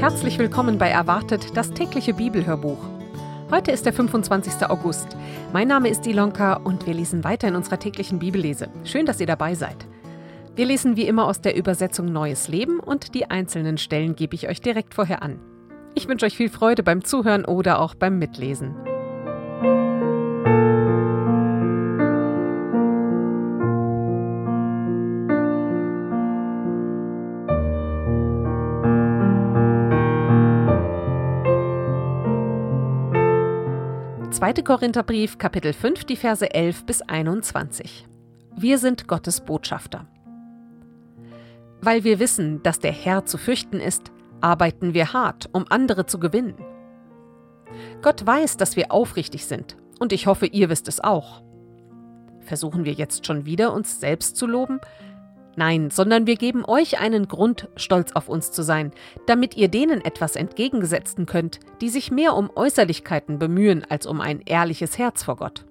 Herzlich willkommen bei Erwartet, das tägliche Bibelhörbuch. Heute ist der 25. August. Mein Name ist Ilonka und wir lesen weiter in unserer täglichen Bibellese. Schön, dass ihr dabei seid. Wir lesen wie immer aus der Übersetzung Neues Leben und die einzelnen Stellen gebe ich euch direkt vorher an. Ich wünsche euch viel Freude beim Zuhören oder auch beim Mitlesen. Zweiter Korintherbrief, Kapitel 5, die Verse 11 bis 21. Wir sind Gottes Botschafter. Weil wir wissen, dass der Herr zu fürchten ist, arbeiten wir hart, um andere zu gewinnen. Gott weiß, dass wir aufrichtig sind, und ich hoffe, ihr wisst es auch. Versuchen wir jetzt schon wieder, uns selbst zu loben? Nein, sondern wir geben euch einen Grund, stolz auf uns zu sein, damit ihr denen etwas entgegensetzen könnt, die sich mehr um Äußerlichkeiten bemühen, als um ein ehrliches Herz vor Gott.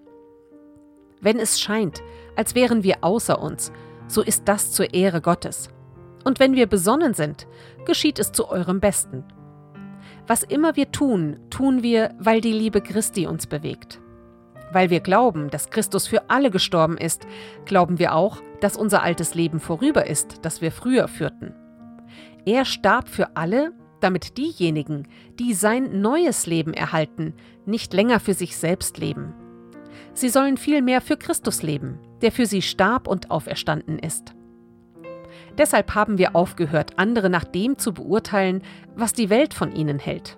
Wenn es scheint, als wären wir außer uns, so ist das zur Ehre Gottes. Und wenn wir besonnen sind, geschieht es zu eurem Besten. Was immer wir tun, tun wir, weil die Liebe Christi uns bewegt. Weil wir glauben, dass Christus für alle gestorben ist, glauben wir auch, dass unser altes Leben vorüber ist, das wir früher führten. Er starb für alle, damit diejenigen, die sein neues Leben erhalten, nicht länger für sich selbst leben. Sie sollen vielmehr für Christus leben, der für sie starb und auferstanden ist. Deshalb haben wir aufgehört, andere nach dem zu beurteilen, was die Welt von ihnen hält.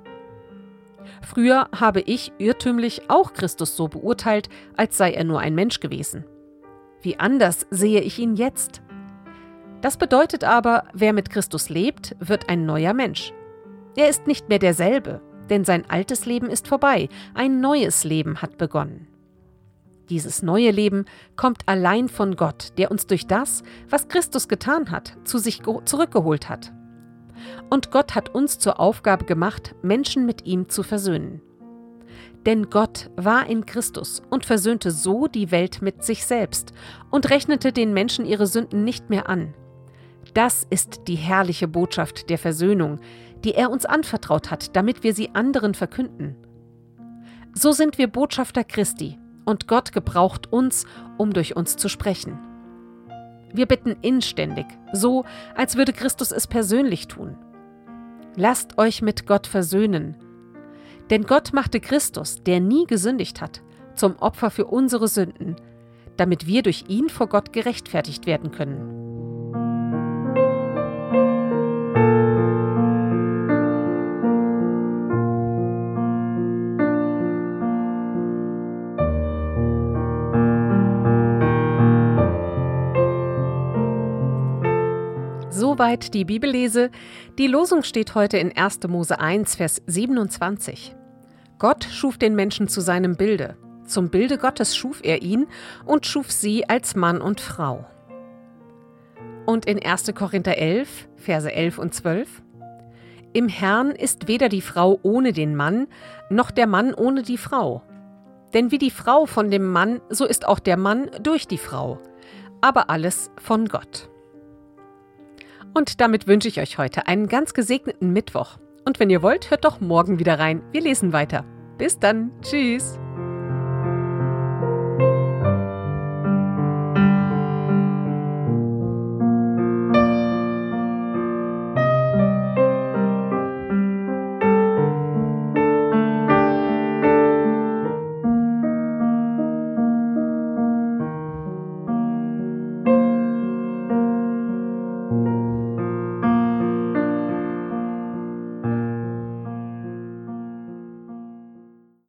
Früher habe ich irrtümlich auch Christus so beurteilt, als sei er nur ein Mensch gewesen. Wie anders sehe ich ihn jetzt? Das bedeutet aber, wer mit Christus lebt, wird ein neuer Mensch. Er ist nicht mehr derselbe, denn sein altes Leben ist vorbei, ein neues Leben hat begonnen. Dieses neue Leben kommt allein von Gott, der uns durch das, was Christus getan hat, zu sich zurückgeholt hat. Und Gott hat uns zur Aufgabe gemacht, Menschen mit ihm zu versöhnen. Denn Gott war in Christus und versöhnte so die Welt mit sich selbst und rechnete den Menschen ihre Sünden nicht mehr an. Das ist die herrliche Botschaft der Versöhnung, die er uns anvertraut hat, damit wir sie anderen verkünden. So sind wir Botschafter Christi und Gott gebraucht uns, um durch uns zu sprechen. Wir bitten inständig, so als würde Christus es persönlich tun. Lasst euch mit Gott versöhnen. Denn Gott machte Christus, der nie gesündigt hat, zum Opfer für unsere Sünden, damit wir durch ihn vor Gott gerechtfertigt werden können. Soweit die Bibellese. Die Losung steht heute in 1. Mose 1, Vers 27. Gott schuf den Menschen zu seinem Bilde. Zum Bilde Gottes schuf er ihn und schuf sie als Mann und Frau. Und in 1. Korinther 11, Verse 11 und 12. Im Herrn ist weder die Frau ohne den Mann, noch der Mann ohne die Frau. Denn wie die Frau von dem Mann, so ist auch der Mann durch die Frau. Aber alles von Gott. Und damit wünsche ich euch heute einen ganz gesegneten Mittwoch. Und wenn ihr wollt, hört doch morgen wieder rein. Wir lesen weiter. Bis dann. Tschüss.